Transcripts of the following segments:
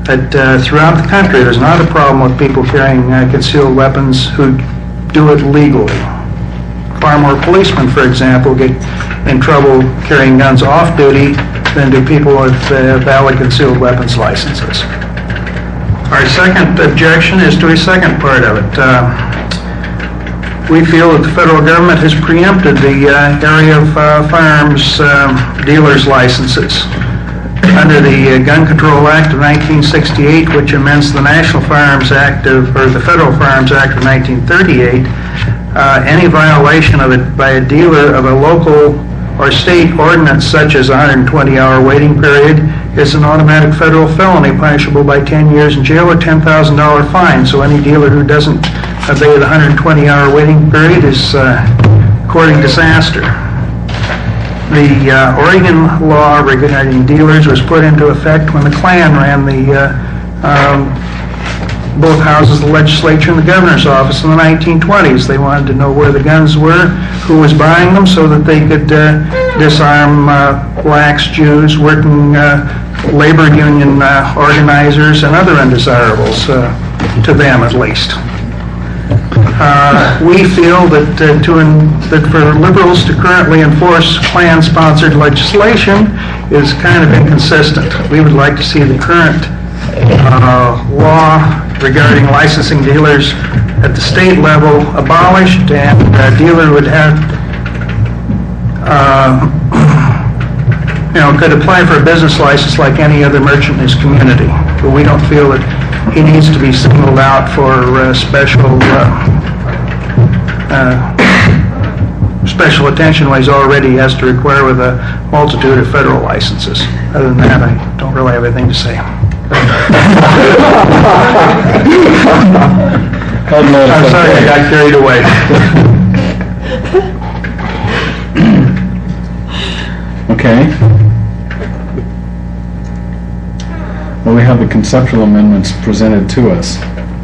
that throughout the country there's not a problem with people carrying concealed weapons who do it legally. Far more policemen, for example, get in trouble carrying guns off duty than do people with valid concealed weapons licenses. Our second objection is to a second part of it. We feel that the federal government has preempted the area of firearms dealers' licenses. Under the Gun Control Act of 1968, which amends the National Firearms Act or the Federal Firearms Act of 1938, any violation of it by a dealer of a local or state ordinance such as a 120-hour waiting period is an automatic federal felony punishable by 10 years in jail or $10,000 fine. So any dealer who doesn't obey the 120-hour waiting period is courting disaster. The Oregon law regarding dealers was put into effect when the Klan ran both houses of the legislature and the governor's office in the 1920s. They wanted to know where the guns were, who was buying them, so that they could disarm blacks, Jews, working labor union organizers, and other undesirables, to them at least. We feel that for liberals to currently enforce Klan-sponsored legislation is kind of inconsistent. We would like to see the current law regarding licensing dealers at the state level abolished, and a dealer would have, could apply for a business license like any other merchant in his community. But we don't feel that he needs to be singled out for special attention when he's already has to require with a multitude of federal licenses. Other than that, I don't really have anything to say. I'm sorry, I got carried away. Okay. Well, we have the conceptual amendments presented to us.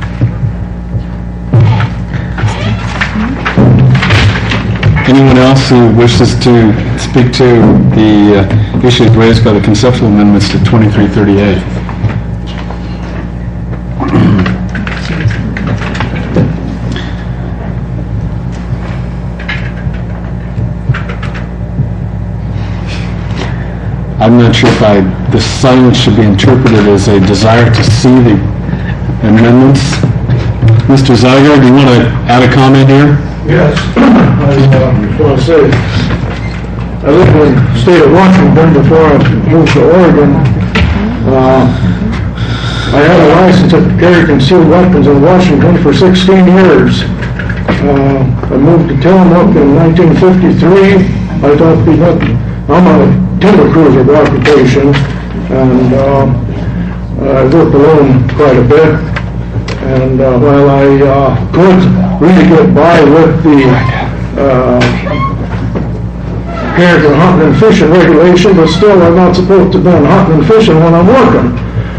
Anyone else who wishes to speak to the issues raised by the conceptual amendments to 2338? I'm not sure if the silence should be interpreted as a desire to see the amendments. Mr. Zeiger, do you want to add a comment here? Yes, I want to say, I lived in the state of Washington before I moved to Oregon. I had a license to carry concealed weapons in Washington for 16 years. I moved to Tillamook in 1953. I thought it'd be nothing. I'm a timber cruiser by occupation, and I worked alone quite a bit. And while I could really get by with the character hunting and fishing regulation, but still I'm not supposed to be hunting and fishing when I'm working.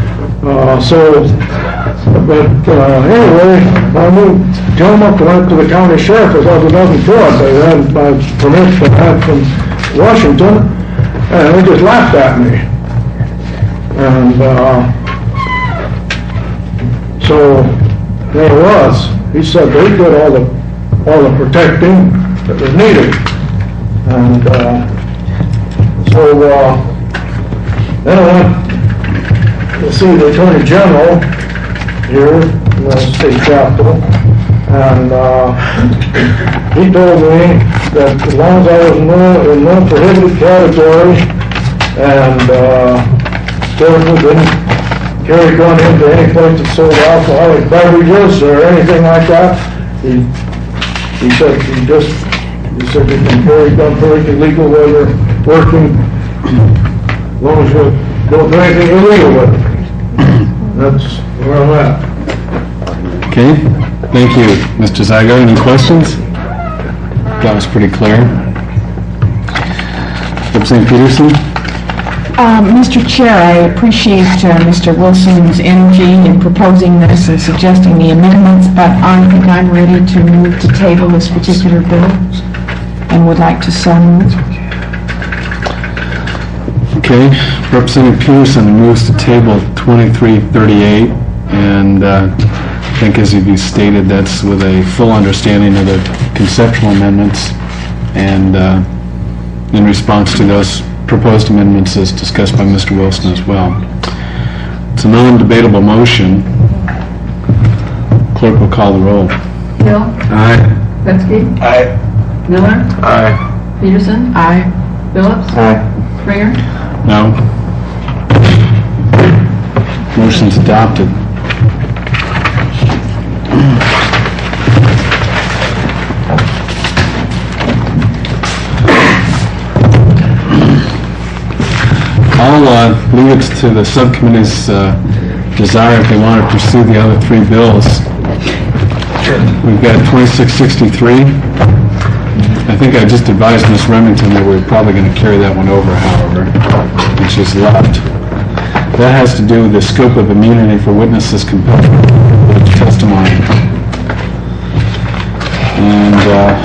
Anyway, I moved to Tillamook and went to the county sheriff as I was nothing for it. They had my permit I had from Washington, and they just laughed at me. And so there it was. He said they did all the protecting that was needed. And so then I went to see the Attorney General here in the state capitol, and he told me that as long as I was in no prohibited category and still didn't carry gun into any place that sold alcoholic beverages or anything like that, he said you can carry gun perfectly legal while you're working, as long as you don't do anything illegal with it. That's where I'm at. Okay, thank you, Mr. Zeiger. Any questions? That was pretty clear. Representative Peterson? Mr. Chair, I appreciate Mr. Wilson's energy in proposing this and suggesting the amendments, but I think I'm ready to move to table this particular bill and would like to so move. Okay, Okay, Representative Peterson moves to table 2338, and I think as he stated, that's with a full understanding of the conceptual amendments, and in response to those proposed amendments as discussed by Mr. Wilson as well. It's a non-debatable motion. Clerk will call the roll. Hill. Aye. Hetzke. Aye. Miller. Aye. Peterson. Aye. Phillips. Aye. Springer. No. Motion's adopted. I'll leave it to the subcommittee's desire if they want to pursue the other three bills. We've got 2663. I think I just advised Ms. Remington that we're probably going to carry that one over, however, and she's left. That has to do with the scope of immunity for witnesses compelled to testimony. And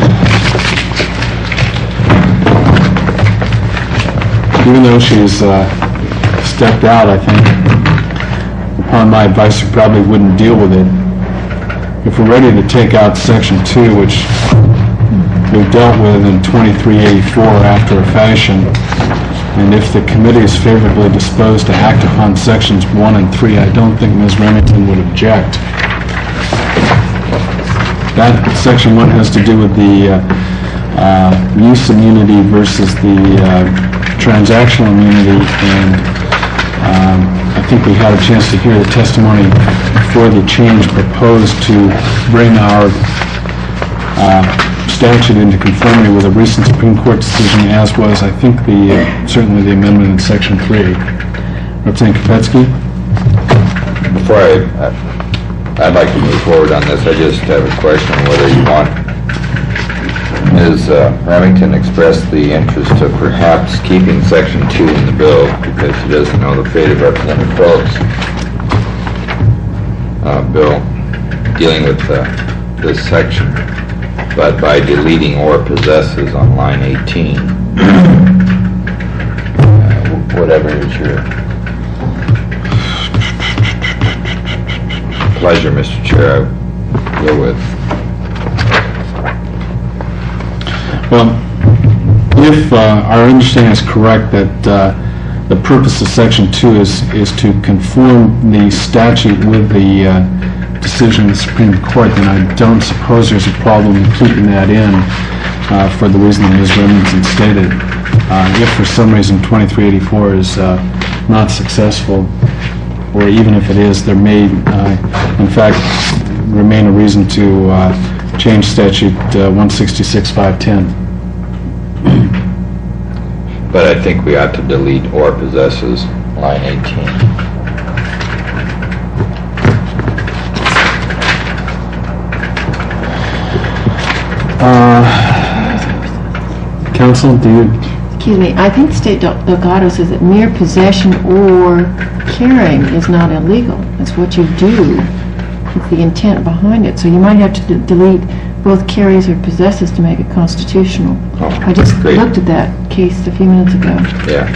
even though she's stepped out, I think, upon my advice, we probably wouldn't deal with it. If we're ready to take out Section 2, which we've dealt with in 2384 after a fashion, and if the committee is favorably disposed to act upon Sections 1 and 3, I don't think Ms. Remington would object. That Section 1 has to do with the use immunity versus the transactional immunity, and I think we had a chance to hear the testimony for the change proposed to bring our statute into conformity with a recent Supreme Court decision, as was, I think, certainly the amendment in Section 3. Representative Kopetsky? Before I'd like to move forward on this, I just have a question on whether you want Ms. Remington expressed the interest of perhaps keeping Section 2 in the bill because she doesn't know the fate of Representative Phillips' bill dealing with this section. But by deleting "or possesses" on line 18, whatever is your pleasure, Mr. Chair, I go with. Well, if our understanding is correct that the purpose of Section 2 is to conform the statute with the decision of the Supreme Court, then I don't suppose there's a problem in keeping that in for the reason that Ms. Remington stated. If for some reason 2384 is not successful, or even if it is, there may, in fact, remain a reason to change statute 166.510. But I think we ought to delete "or possesses" line 18. Counsel, do you? Excuse me, I think State Delgado says that mere possession or carrying is not illegal. It's what you do. It's the intent behind it. So you might have to delete both carries or possesses to make it constitutional. Oh, I just great. looked at that case a few minutes ago. Yeah.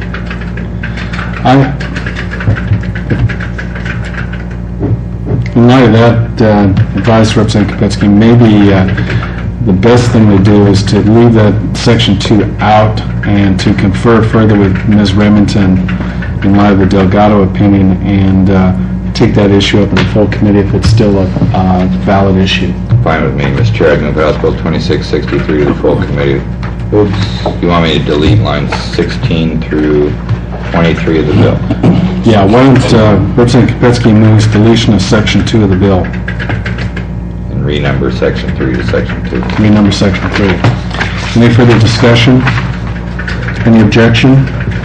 In light of that advice, Representative Kopetsky, maybe the best thing to do is to leave that Section 2 out and to confer further with Ms. Remington in light of the Delgado opinion and take that issue up in the full committee if it's still a valid issue. Fine with me, Mr. Chair. I can move House Bill 2663 to the full committee. Oops. You want me to delete lines 16 through 23 of the bill? Yeah, why don't Representative Kopetsky moves deletion of Section 2 of the bill. And renumber Section 3 to Section 2. Renumber Section 3. Any further discussion? Any objection?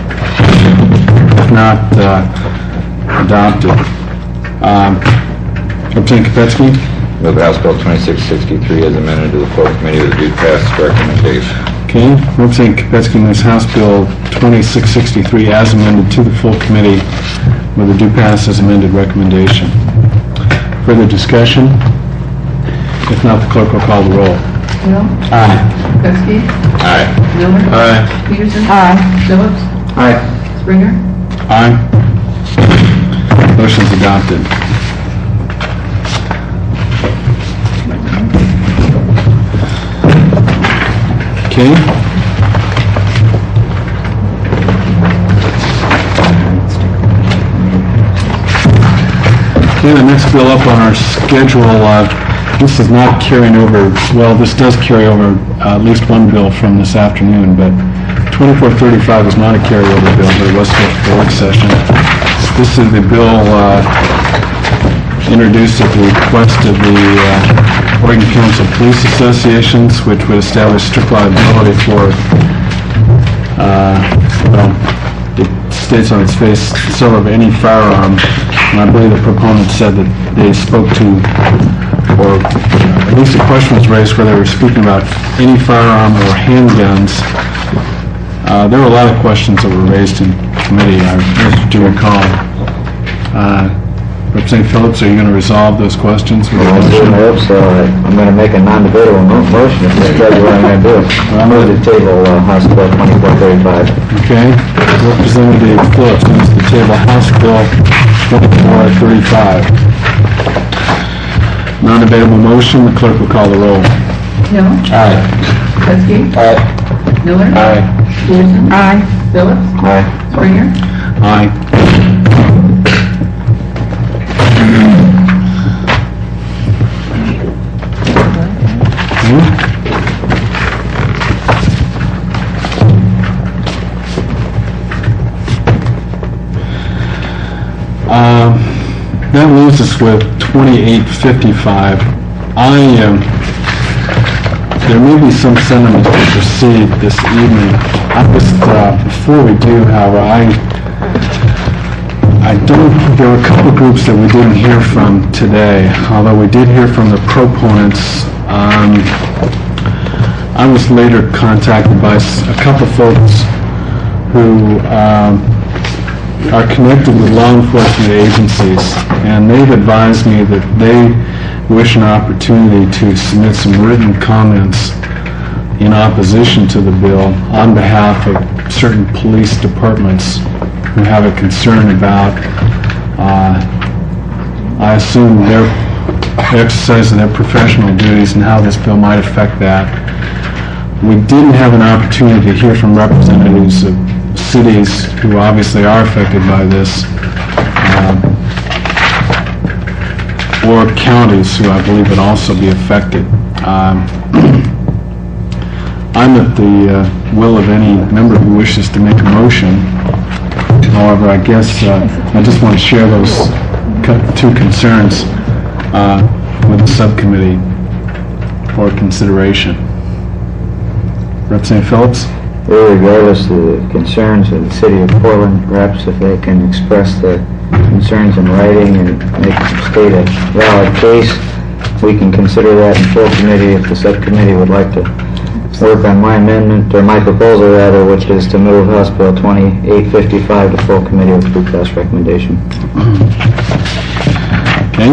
If not, adopted. Representative Kopetsky? Move House Bill 2663 as amended to the full committee with a due pass recommendation. Okay, Representative Kopetsky moves House Bill 2663 as amended to the full committee with a due pass as amended recommendation. Further discussion? If not, the clerk will call the roll. Hill. Aye. Hetzke. Aye. Miller. Aye. Peterson. Aye. Phillips. Aye. Springer? Aye. Motion's adopted. Okay. Okay, the next bill up on our schedule, this is not carrying over, well, this does carry over at least one bill from this afternoon, but 2435 is not a carryover bill, but it was for the work session. This is the bill introduced at the request of the Oregon Council of Police Associations, which would establish strict liability for, well, it states on its face, seller of any firearm, and I believe the proponent said that they spoke to, or at least a question was raised where they were speaking about any firearm or handguns. There were a lot of questions that were raised in committee, I do recall. Representative Phillips, are you going to resolve those questions with a motion? So I'm going to make a non-debatable motion if Mr. President, what I'm going to do. I'm going to table House Bill 2435. Okay. Representative Phillips moves to table House Bill 2435. Non-debatable motion, the clerk will call the roll. Hill? Aye. Hetzke? Aye. Miller? Aye. Peterson? Aye. Phillips? Aye. Springer? Aye. That leaves us with 2855. There may be some sentiment to proceed this evening. Before we do, however, there were a couple groups that we didn't hear from today, although we did hear from the proponents. I was later contacted by a couple folks who are connected with law enforcement agencies, and they've advised me that they wish an opportunity to submit some written comments in opposition to the bill on behalf of certain police departments who have a concern about, I assume, their exercise of their professional duties and how this bill might affect that. We didn't have an opportunity to hear from representatives of cities who obviously are affected by this, or counties who I believe would also be affected. I'm at the will of any member who wishes to make a motion. However, I guess I just want to share those two concerns with the subcommittee for consideration. Representative Phillips? Regardless of the concerns of the city of Portland, perhaps if they can express the concerns in writing and state a valid case, we can consider that in full committee if the subcommittee would like to work on my amendment, or my proposal rather, which is to move House Bill 2855 to full committee with pre-pass recommendation. Okay.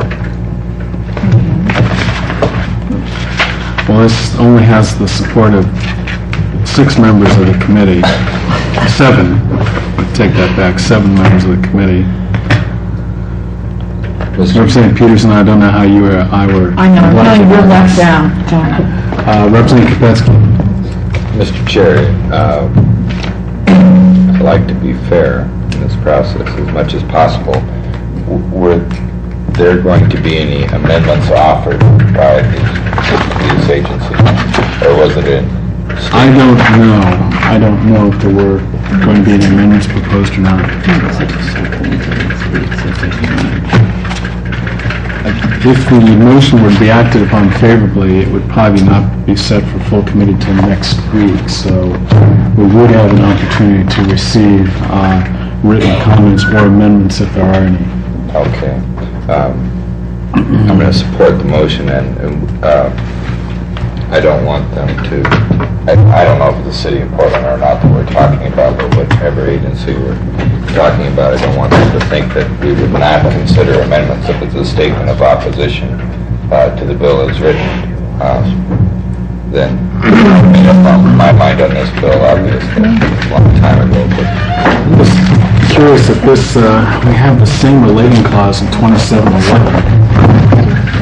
Well, this only has the support of 6 members of the committee. 7. I take that back. 7 members of the committee. Representative Peterson, I don't know how you or I were. I know, no, you're left down, John. Representative Kopetsky. Mr. Chair, I'd like to be fair in this process as much as possible. Were there going to be any amendments offered by these agencies, or was it in? I don't know. I don't know if there were going to be any amendments proposed or not. If the motion would be acted upon favorably, it would probably not be set for full committee till next week, so we would have an opportunity to receive written comments or amendments if there are any. Okay. I'm going to support the motion, and I don't want them to, I don't know if it's the city of Portland or not that we're talking about, but whatever agency we're talking about, I don't want them to think that we would not consider amendments if it's a statement of opposition to the bill as written. Then I made up my mind on this bill, obviously, a long time ago, but The curious if this, we have the same relating clause in 2711.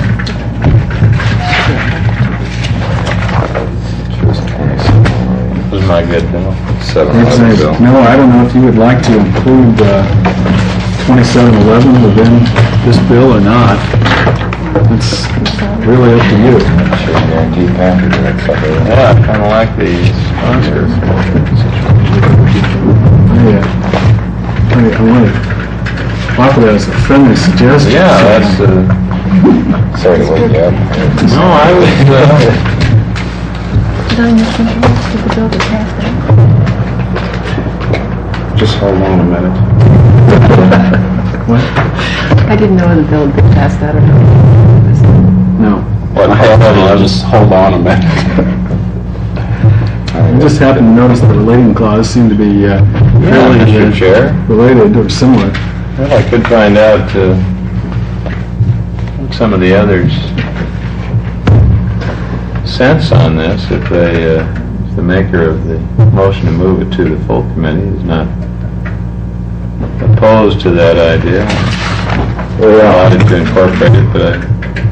This is my good bill. Representative Miller, I don't know if you would like to include 2711 within this bill or not. It's really up to you. Sure, guarantee package, that's something. Yeah, I kind of like these sponsors. I want to offer that as a friendly suggestion. Yeah, that's, sorry to wake you up. No, I was, Just hold on a minute. What? I didn't know the bill had been passed out or not. No. what, Just hold on a minute. I just happened to notice the relating clause seemed to be fairly Mr. Chair. related or similar. Well, I could find out, some of the others' sense on this, if they, if the maker of the motion to move it to the full committee is not opposed to that idea. We're allowed to incorporate it, but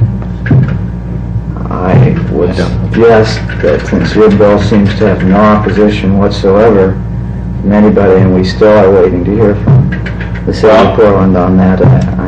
I would suggest that since your bill seems to have no opposition whatsoever from anybody, and we still are waiting to hear from the city of Portland on that,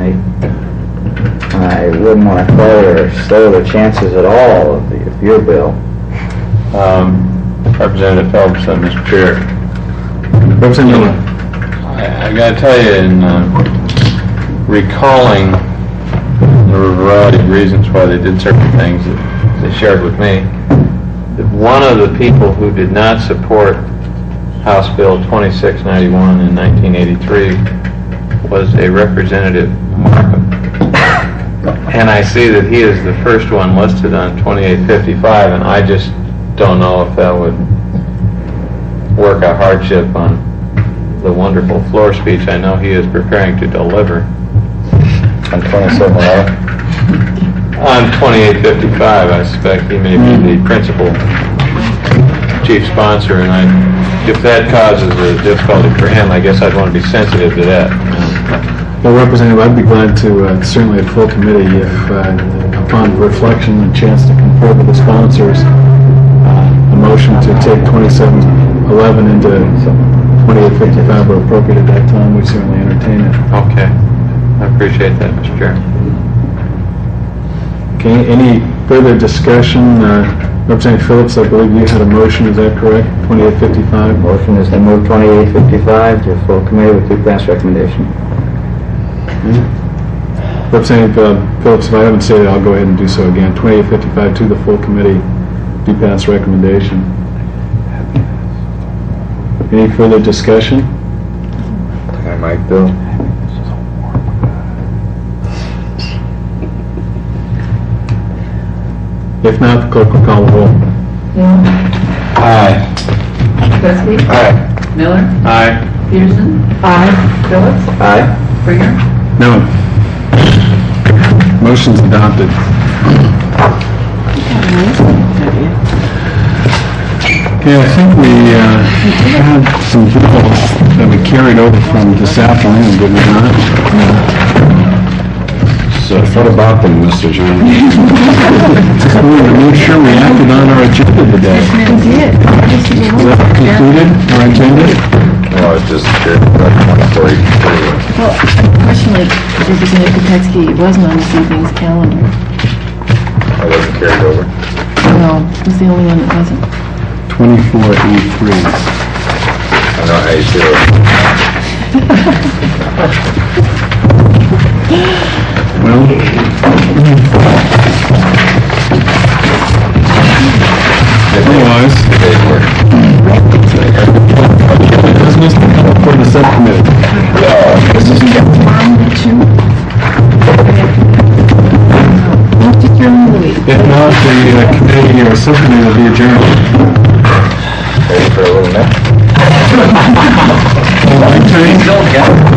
I wouldn't want to play or slow the chances at all of your bill. Representative Phelps, Mr. Chair. Representative Miller. I gotta tell you, in recalling there were a variety of reasons why they did certain things that they shared with me, that one of the people who did not support House Bill 2691 in 1983 was a Representative Markham. And I see that he is the first one listed on 2855, and I just don't know if that would work a hardship on the wonderful floor speech I know he is preparing to deliver. On 2711? On 2855, I suspect he may be the principal chief sponsor, and if that causes a difficulty for him, I guess I'd want to be sensitive to that. Well, Representative, I'd be glad to, certainly at full committee, if upon reflection and chance to confer with the sponsors, a motion to take 2711 into 2855 were appropriate at that time, we'd certainly entertain it. Okay. I appreciate that, Mr. Chair. Okay, any further discussion? Representative Phillips, I believe you had a motion, is that correct? 2855? Motion is to move 2855 to full committee with due pass recommendation. Representative Phillips, if I haven't said it, I'll go ahead and do so again. 2855 to the full committee, due pass recommendation. Any further discussion? Hi, Mike, Bill. If not, the clerk will call the roll. Hill. Aye. Kuski. Aye. Miller. Aye. Peterson. Aye. Phillips. Aye. Springer. No. Motion's adopted. Okay, I think we had some bills that we carried over from this afternoon, did we not? So what about them, Mr. Chairman? We wanted to make sure we acted on our agenda today. We did. Is that concluded, our agenda? No, it's just carried about 2483. Well, unfortunately, Representative Kopetsky, it wasn't on this evening's calendar. I wasn't carried over. No, it was the only one that wasn't. 2483. I know how you feel. Well, otherwise, business to come before the subcommittee. If not, the committee or subcommittee will be adjourned. Ready for a little nap? All right, Tony?